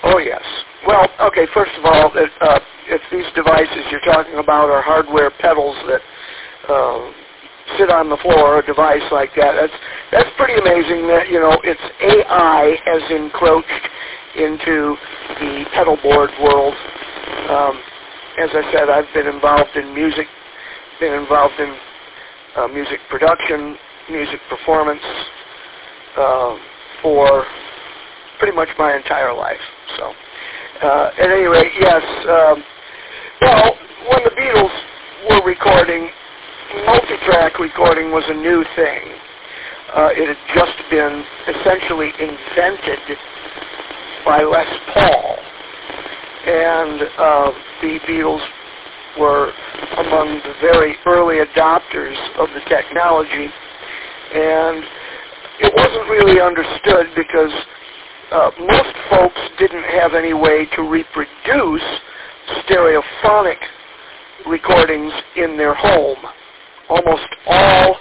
Oh, yes. Well, okay, first of all, if these devices you're talking about are hardware pedals that sit on the floor, a device like that, that's pretty amazing that, it's AI has encroached into the pedal board world. As I said, I've been involved in music, music production, music performance for pretty much my entire life. So, at any rate, yes. Well, when the Beatles were recording, multi-track recording was a new thing. It had just been essentially invented by Les Paul, and the Beatles were among the very early adopters of the technology, and it wasn't really understood because most folks didn't have any way to reproduce stereophonic recordings in their home. Almost all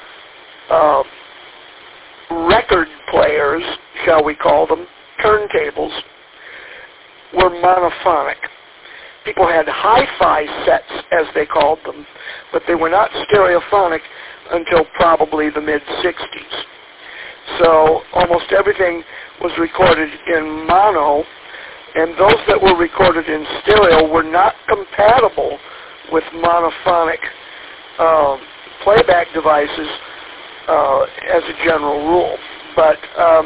record players, shall we call them, turntables, were monophonic. People had hi-fi sets, as they called them, but they were not stereophonic until probably the mid-60s. So almost everything was recorded in mono, and those that were recorded in stereo were not compatible with monophonic playback devices as a general rule. But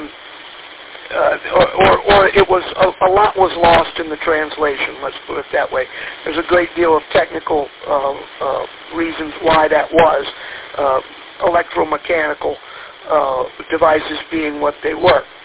or it was a lot was lost in the translation. Let's put it that way. There's a great deal of technical reasons why that was, electromechanical devices being what they were.